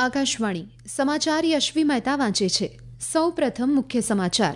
આકાશવાણી સમાચાર યશવી મહેતા વાંચે છે. સૌપ્રથમ મુખ્ય સમાચાર.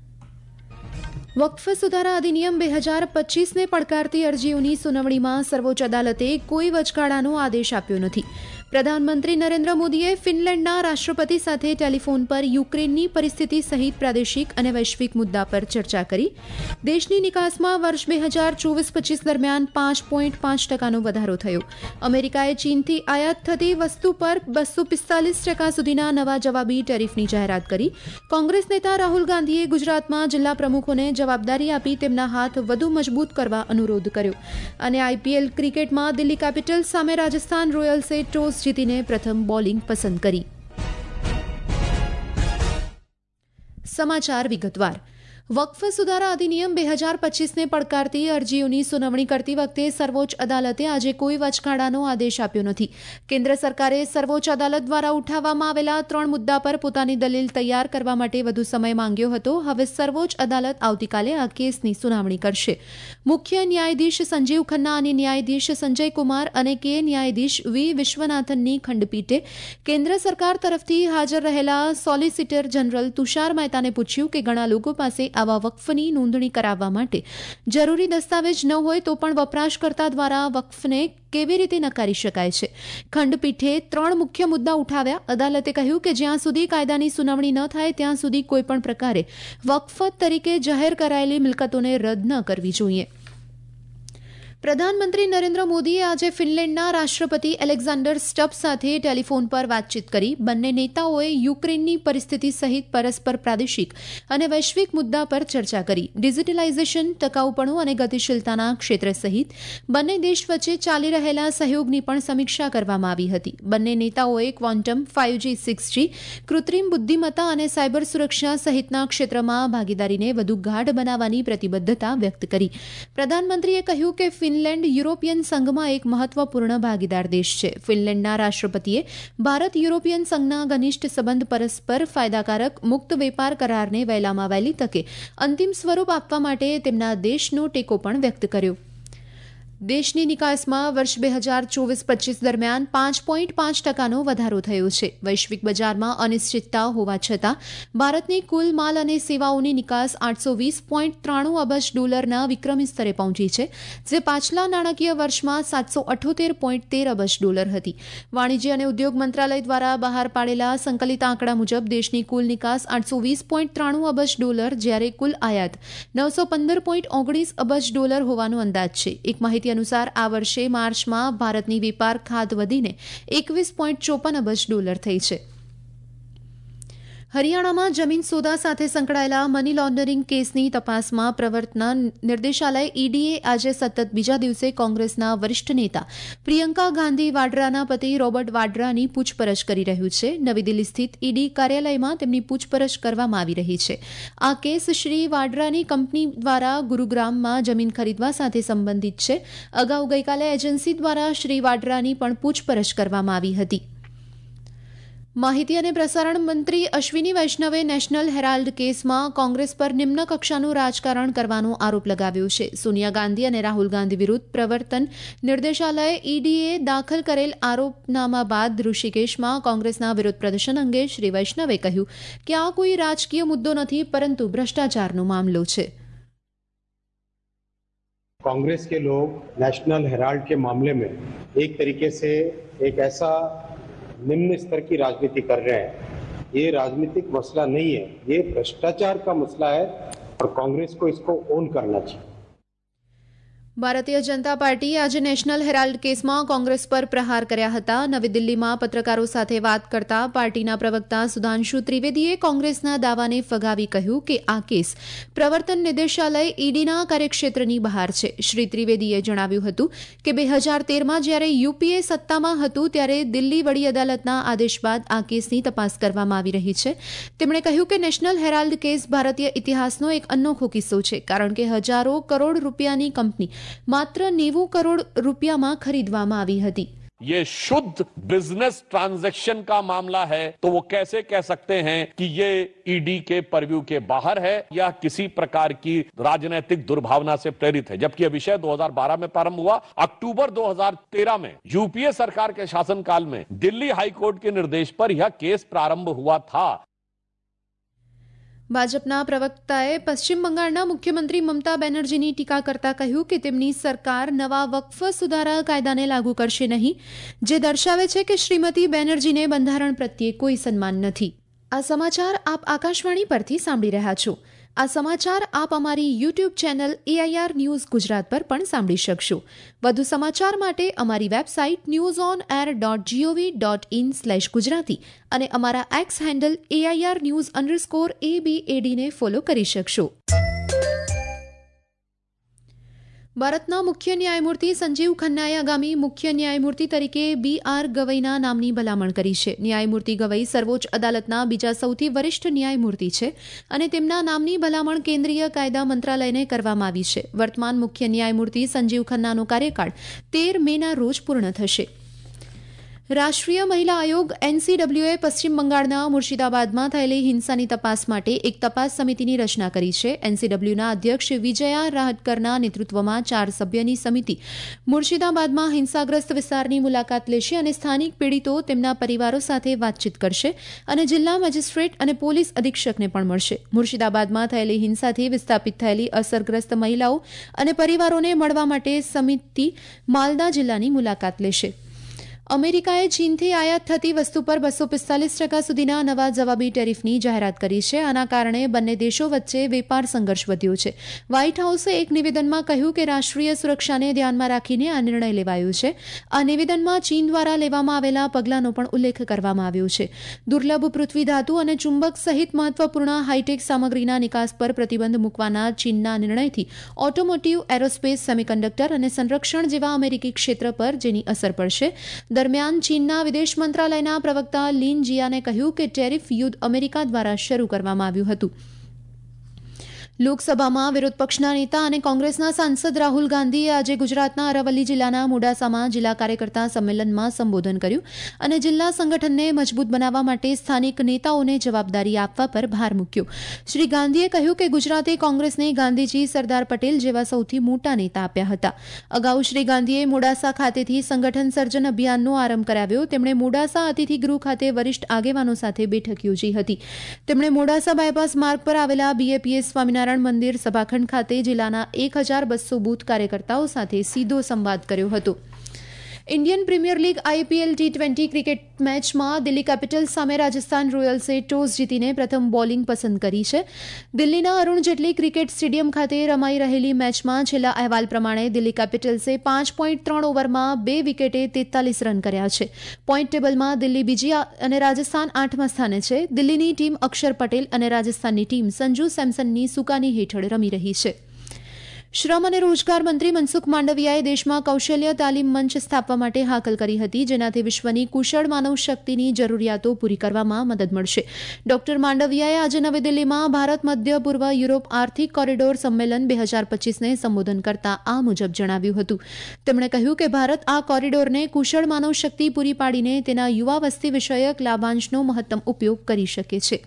વક્ફ સુધારા અધિનિયમ 2025ને પડકારતી અરજીઓની સુનાવણીમાં સર્વોચ્ચ અદાલતે કોઈ વચગાળાનો આદેશ આપ્યો નથી. પ્રધાનમંત્રી નરેન્દ્ર મોદીએ ફિનલેન્ડના રાષ્ટ્રપતિ સાથે ટેલિફોન પર યુક્રેનની પરિસ્થિતિ સહિત પ્રાદેશિક અને વૈશ્વિક મુદ્દા પર ચર્ચા કરી. દેશની નિકાસમાં વર્ષ 2024-25 દરમિયાન 5.5% વધારો થયો. અમેરિકાએ ચીનથી આયાત થતી વસ્તુ પર 245% સુધીના નવા જવાબી ટેરિફની જાહેરાત કરી. કોંગ્રેસ નેતા રાહુલ ગાંધીએ ગુજરાતમાં જિલ્લા પ્રમુખોને જવાબદારી આપી તેમના હાથ વધુ મજબૂત કરવા અનુરોધ કર્યો. અને આઈપીએલ ક્રિકેટમાં દિલ્હી કેપિટલ્સ સામે રાજસ્થાન રોયલ્સે ટોસ જીતીને પ્રથમ બોલિંગ પસંદ કરી. સમાચાર વિગતવાર. વક્ફ સુધારા અધિનિયમ 2025ને પડકારતી અરજીઓની સુનાવણી કરતી વખતે સર્વોચ્ચ અદાલતે આજે કોઈ વચગાળાનો આદેશ આપ્યો નથી. કેન્દ્ર સરકારે સર્વોચ્ચ અદાલત દ્વારા ઉઠાવવામાં આવેલા 3 મુદ્દા પર પોતાની દલીલ તૈયાર કરવા માટે વધુ સમય માંગ્યો હતો. હવે સર્વોચ્ચ અદાલત આવતીકાલે આ કેસની સુનાવણી કરશે. મુખ્ય ન્યાયાધીશ સંજીવ ખન્ના અને ન્યાયાધીશ સંજય કુમાર અને કે ન્યાયાધીશ વી વિશ્વનાથનની ખંડપીઠે કેન્દ્ર સરકાર તરફથી હાજર રહેલા સોલિસિટર જનરલ તુષાર મહેતાને પૂછ્યું કે ઘણા લોકો પાસે આવા વક્ફની નોંધણી કરાવવા માટે જરૂરી દસ્તાવેજ ન હોય તો પણ વપરાશકર્તા દ્વારા વક્ફને કેવી રીતે નકારી શકાય છે. ખંડપીઠે 3 મુખ્ય મુદ્દા ઉઠાવ્યા. અદાલતે કહ્યું કે જ્યાં સુધી કાયદાની સુનાવણી ન થાય ત્યાં સુધી કોઈપણ પ્રકારે વક્ફ તરીકે જાહેર કરાયેલી મિલકતોને રદ ન કરવી જોઈએ. પ્રધાનમંત્રી નરેન્દ્ર મોદીએ આજે ફિનલેન્ડના રાષ્ટ્રપતિ એલેક્ઝાન્ડર સ્ટબ સાથે ટેલિફોન પર વાતચીત કરી. બંને નેતાઓએ યુક્રેનની પરિસ્થિતિ સહિત પરસ્પર પ્રાદેશિક અને વૈશ્વિક મુદ્દા પર ચર્ચા કરી. ડિજિટલાઇઝેશન, ટકાઉપણું અને ગતિશીલતાના ક્ષેત્ર સહિત બંને દેશ વચ્ચે ચાલી રહેલા સહયોગની પણ સમીક્ષા કરવામાં આવી હતી. બંને નેતાઓએ ક્વોન્ટમ, 5G, 6G, કૃત્રિમ બુદ્ધિમત્તા અને સાયબર સુરક્ષા સહિતના ક્ષેત્રમાં ભાગીદારીને વધુ ગાઢ બનાવવાની પ્રતિબદ્ધતા વ્યક્ત કરી. પ્રધાનમંત્રીએ કહ્યું કે ફિનલેન્ડ યુરોપિયન સંઘમાં એક મહત્વપૂર્ણ ભાગીદાર દેશ છે. ફિનલેન્ડના રાષ્ટ્રપતિએ ભારત યુરોપિયન સંઘના ઘનિષ્ઠ સંબંધ પરસ્પર ફાયદાકારક મુક્ત વેપાર કરારને વહેલામાં વહેલી તકે અંતિમ સ્વરૂપ આપવા માટે તેમના દેશનો ટેકો પણ વ્યક્ત કર્યો. દેશની નિકાસમાં વર્ષ 2024-25 દરમિયાન 5.5%નો વધારો થયો છે. વૈશ્વિક બજારમાં અનિશ્ચિતતા હોવા છતાં ભારતની કુલ માલ અને સેવાઓની નિકાસ $820.93 અબજ વિક્રમી સ્તરે પહોંચી છે, જે પાછલા નાણાકીય વર્ષમાં $778.13 અબજ હતી. વાણિજ્ય અને ઉદ્યોગ મંત્રાલય દ્વારા બહાર પાડેલા સંકલિત આંકડા મુજબ દેશની કુલ નિકાસ $820.93 અબજ, જ્યારે કુલ આયાત $915.19 અબજ હોવાનો અંદાજ છે. એક માહિતી અનુસાર આ વર્ષે માર્ચમાં ભારતની વેપાર ખાધ વધીને $21.54 અબજ થઈ છે. હરિયાણામાં જમીન સોદા સાથે સંકળાયેલા મની લોન્ડરિંગ કેસની તપાસમાં પ્રવર્તન નિર્દેશાલય ઈડીએ આજે સતત બીજા દિવસે કોંગ્રેસના વરિષ્ઠ નેતા પ્રિયંકા ગાંધી વાડ્રાના પતિ રોબર્ટ વાડ્રાની પૂછપરછ કરી રહ્યું છે. નવી દિલ્હી સ્થિત ઈડી કાર્યાલયમાં તેમની પૂછપરછ કરવામાં આવી રહી છે. આ કેસ શ્રી વાડ્રાની કંપની દ્વારા ગુરુગ્રામમાં જમીન ખરીદવા સાથે સંબંધિત છે. અગાઉ ગઈકાલે એજન્સી દ્વારા શ્રી વાડ્રાની પણ પૂછપરછ કરવામાં આવી હતી. માહિતી અને પ્રસારણ મંત્રી અશ્વિની વૈષ્ણવે નેશનલ હેરાલ્ડ કેસમાં કોંગ્રેસ પર નિમ્ન કક્ષાનું રાજકારણ કરવાનો આરોપ લગાવ્યો છે. સોનિયા ગાંધી અને રાહુલ ગાંધી વિરુદ્ધ પ્રવર્તન નિર્દેશાલય ઈડીએ દાખલ કરેલ આરોપનામા બાદ ઋષિકેશમાં કોંગ્રેસના વિરોધ પ્રદર્શન અંગે શ્રી વૈષ્ણવે કહ્યું કે આ કોઈ રાજકીય મુદ્દો નથી, પરંતુ ભ્રષ્ટાચારનો મામલો છે. कांग्रेस के लोग नेशनल हेराल्ड के मामले में एक तरीके से एक ऐसा निम्न स्तर की राजनीति कर रहे हैं. ये राजनीतिक मसला नहीं है, ये भ्रष्टाचार का मसला है और कांग्रेस को इसको ओन करना चाहिए. ભારતીય જનતા પાર્ટીએ આજે નેશનલ હેરાલ્ડ કેસમાં કોંગ્રેસ પર પ્રહાર કર્યા હતા. નવી દિલ્હીમાં પત્રકારો સાથે વાત કરતા પાર્ટીના પ્રવક્તા સુધાંશુ ત્રિવેદીએ કોંગ્રેસના દાવાને ફગાવી કહ્યું કે આ કેસ પ્રવર્તન નિદેશાલય ઈડીના કાર્યક્ષેત્રની બહાર છે. શ્રી ત્રિવેદીએ જણાવ્યું હતું કે 2013માં જ્યારે યુપીએ સત્તામાં હતું ત્યારે દિલ્હી વડી અદાલતના આદેશ બાદ આ કેસની તપાસ કરવામાં આવી રહી છે. તેમણે કહ્યું કે નેશનલ હેરાલ્ડ કેસ ભારતીય ઇતિહાસનો એક અનોખો કિસ્સો છે, કારણ કે હજારો કરોડ રૂપિયાની કંપની માત્ર 90 કરોડ રૂપિયામાં ખરીદવામાં આવી હતી. ये शुद्ध बिजनेस ट्रांजैक्शन का मामला है तो वो कैसे कह सकते हैं कि ये ईडी के परव्यू के बाहर है या किसी प्रकार की राजनीतिक दुर्भावना से प्रेरित है, जबकि यह विषय 2012 में प्रारंभ हुआ। अक्टूबर 2013 में यूपीए सरकार के शासनकाल में दिल्ली हाईकोर्ट के निर्देश पर यह केस प्रारंभ हुआ था। ભાજપના પ્રવક્તાએ પશ્ચિમ બંગાળના મુખ્યમંત્રી મમતા બેનર્જીની ટીકા કરતા કહ્યું કે તેમની સરકાર નવા વક્ફ સુધારા કાયદાને લાગુ કરશે નહીં, જે દર્શાવે છે કે શ્રીમતી બેનર્જીને બંધારણ પ્રત્યે કોઈ સન્માન નથી। આ સમાચાર આપ આકાશવાણી પરથી સાંભળી રહ્યા છો। આ સમાચાર આપ અમારી YouTube channel AIR news Gujarat પર પણ સાંભળી શકશો। વધુ સમાચાર માટે અમારી વેબસાઇટ newsonair.gov.in/gujarati અને અમારા એક્સ હેન્ડલ AIR news_ABAD ને ફોલો કરી શકશો। ભારતના મુખ્ય ન્યાયમૂર્તિ સંજીવ ખન્નાએ આગામી મુખ્ય ન્યાયમૂર્તિ તરીકે BR ગવઈના નામની ભલામણ કરી છે। ન્યાયમૂર્તિ ગવઈ સર્વોચ્ચ અદાલતના બીજા સૌથી વરિષ્ઠ ન્યાયમૂર્તિ છે અને તેમના નામની ભલામણ કેન્દ્રીય કાયદા મંત્રાલયને કરવામાં આવી છે। વર્તમાન મુખ્ય ન્યાયમૂર્તિ સંજીવ ખન્નાનો કાર્યકાળ 13 મેના રોજ પૂર્ણ થશે। રાષ્ટ્રીય મહિલા આયોગ NCWએ પશ્ચિમ બંગાળના મુર્શિદાબાદમાં થયેલી હિંસાની તપાસ માટે એક તપાસ સમિતિની રચના કરી છે। NCWના અધ્યક્ષ વિજયા રાહટકરના નેતૃત્વમાં 4 સભ્યની સમિતિ મુર્શિદાબાદમાં હિંસાગ્રસ્ત વિસ્તારની મુલાકાત લેશે અને સ્થાનિક પીડિતો, તેમના પરિવારો સાથે વાતચીત કરશે અને જિલ્લા મેજિસ્ટ્રેટ અને પોલીસ અધિક્ષકને પણ મળશે। મુર્શિદાબાદમાં થયેલી હિંસાથી વિસ્થાપિત થયેલી અસરગ્રસ્ત મહિલાઓ અને પરિવારોને મળવા માટે સમિતિ માલદા જિલ્લાની મુલાકાત લેશે। અમેરિકાએ ચીનથી આયાત થતી વસ્તુ પર 245% સુધીના નવા જવાબી ટેરિફની જાહેરાત કરી છે। આના કારણે બંને દેશો વચ્ચે વેપાર સંઘર્ષ વધ્યો છે। વ્હાઇટ હાઉસે એક નિવેદનમાં કહ્યું કે રાષ્ટ્રીય સુરક્ષાને ધ્યાનમાં રાખીને આ નિર્ણય લેવાયો છે। આ નિવેદનમાં ચીન દ્વારા લેવામાં આવેલા પગલાંનો પણ ઉલ્લેખ કરવામાં આવ્યો છે। દુર્લભ પૃથ્વી ધાતુ અને ચુંબક સહિત મહત્વપૂર્ણ હાઈટેક સામગ્રીના નિકાસ પર પ્રતિબંધ મૂકવાના ચીનના નિર્ણયથી ઓટોમોટિવ, એરોસ્પેસ, સેમિકન્ડક્ટર અને સંરક્ષણ જેવા અમેરિકી ક્ષેત્ર પર જેની અસર પડશે। દરમિયાન ચીનના વિદેશ મંત્રાલયના પ્રવક્તા લીન જિયાને કહ્યું કે ટેરિફ યુદ્ધ અમેરિકા દ્વારા શરૂ કરવામાં આવ્યું હતું। લોકસભામાં વિરોધ પક્ષના નેતા અને કોંગ્રેસના સાંસદ રાહુલ ગાંધીએ આજે ગુજરાતના અરવલ્લી જિલ્લાના મોડાસામાં જિલ્લા કાર્યકર્તા સંમેલનમાં સંબોધન કર્યું અને જિલ્લા સંગઠનને મજબૂત બનાવવા માટે સ્થાનિક નેતાઓને જવાબદારી આપવા પર ભાર મૂક્યો। શ્રી ગાંધીએ કહ્યું કે ગુજરાતે કોંગ્રેસને ગાંધીજી, સરદાર પટેલ જેવા સૌથી મોટા નેતા આપ્યા હતા। અગાઉ શ્રી ગાંધીએ મોડાસા ખાતેથી સંગઠન સર્જન અભિયાનનો આરંભ કરાવ્યો। તેમણે મોડાસા અતિથિ ગૃહ ખાતે વરિષ્ઠ આગેવાનો સાથે બેઠક યોજી હતી। તેમણે મોડાસા બાયપાસ માર્ગ પર આવેલા BAPS સ્વામિનારાયણ મંદિર સભાખંડ ખાતે જિલ્લાના 1200 બૂથ કાર્યકર્તાઓ સાથે સીધો સંવાદ કર્યો હતો। Indian Premier League IPL T20 cricket મેચમાં દિલ્હી કેપિટલ્સ સામે રાજસ્થાન રોયલ્સે ટોસ જીતીને પ્રથમ બોલિંગ પસંદ કરી છે। દિલ્હીના અરુણ જેટલી ક્રિકેટ સ્ટેડિયમ ખાતે રમાઈ રહેલી મેચમાં છેલ્લા અહેવાલ પ્રમાણે દિલ્હી કેપિટલ્સે 5.3 ઓવરમાં 2 વિકેટે 43 રન કર્યા છે। પોઈન્ટ ટેબલમાં દિલ્હી બીજી અને રાજસ્થાન 8મા સ્થાને છે। દિલ્હીની ટીમ અક્ષર પટેલ અને રાજસ્થાનની ટીમ સંજુ સેમસનની સુકાની હેઠળ રમી રહી છે। શ્રમ અને રોજગાર મંત્રી મનસુખ માંડવિયાએ દેશમાં કૌશલ્ય તાલીમ મંચ સ્થાપવા માટે હાકલ કરી હતી, જેનાથી વિશ્વની કુશળ માનવ શક્તિની જરૂરિયાતો પૂરી કરવામાં મદદ મળશે। ડોક્ટર માંડવિયાએ આજે નવી દિલ્હીમાં ભારત મધ્ય પૂર્વ યુરોપ આર્થિક કોરિડોર સંમેલન 2025ને સંબોધન કરતા આ મુજબ જણાવ્યું હતું। તેમણે કહ્યું કે ભારત આ કોરિડોરને કુશળ માનવ શક્તિ પૂરી પાડીને તેના યુવા વસ્તી વિષયક લાભાંશનો મહત્તમ ઉપયોગ કરી શકે છે।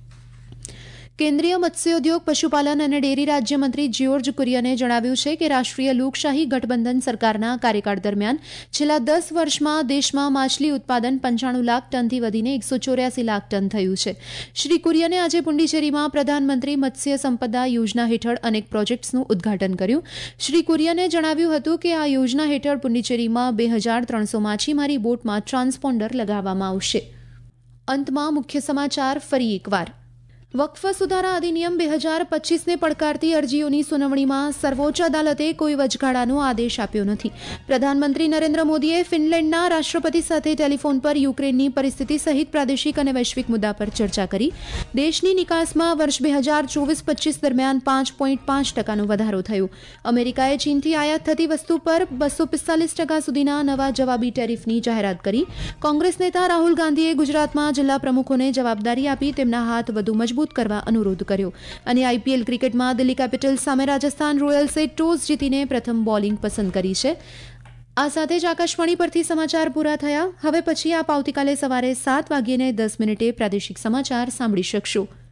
કેન્દ્રીય મત્સ્યોદ્યોગ, પશુપાલન અને ડેરી રાજ્યમંત્રી જ્યોર્જ કુરિયને જણાવ્યું છે કે રાષ્ટ્રીય લોકશાહી ગઠબંધન સરકારના કાર્યકાળ દરમિયાન છેલ્લા 10 વર્ષમાં દેશમાં માછલી ઉત્પાદન 95 લાખ ટનથી વધીને 184 લાખ ટન થયું છે। શ્રી કુરિયને આજે પુંડીચેરીમાં પ્રધાનમંત્રી મત્સ્ય સંપદા યોજના હેઠળ અનેક પ્રોજેક્ટ્સનું ઉદ્ઘાટન કર્યું। શ્રી કુરિયને જણાવ્યું હતું કે આ યોજના હેઠળ પુંડીચેરીમાં 2300 માછીમારી બોટમાં ટ્રાન્સપોન્ડર લગાવવામાં આવશે। અંતમાં મુખ્ય સમાચાર ફરી એકવાર। વક્ફ સુધારા અધિનિયમ 2025ને પડકારતી અરજીઓની સુનાવણીમાં સર્વોચ્ચ અદાલતે કોઈ વચગાળાનો આદેશ આપ્યો નથી। પ્રધાનમંત્રી નરેન્દ્ર મોદીએ ફિનલેન્ડના રાષ્ટ્રપતિ સાથે ટેલિફોન પર યુક્રેનની પરિસ્થિતિ સહિત પ્રાદેશિક અને વૈશ્વિક મુદ્દા પર ચર્ચા કરી। દેશની નિકાસમાં વર્ષ 2024-25 દરમિયાન 5.5%નો વધારો થયો। અમેરિકાએ ચીનથી આયાત થતી વસ્તુ પર 245% સુધીના નવા જવાબી ટેરિફની જાહેરાત કરી। કોંગ્રેસ નેતા રાહુલ ગાંધીએ ગુજરાતમાં જિલ્લા પ્રમુખોને જવાબદારી આપી તેમના હાથ વધુ મજબૂત કરવા અનુરોધ કર્યો। અને IPL ક્રિકેટમાં દિલ્હી કેપિટલ્સ સામે રાજસ્થાન રોયલ્સે ટોસ જીતીને પ્રથમ બોલિંગ પસંદ કરી છે। આ સાથે જ આકાશવાણી પરથી સમાચાર પૂરા થયા. હવે પછી આપ આવતીકાલે સવારે 7:10 પ્રાદેશિક સમાચાર સાંભળી શકશો.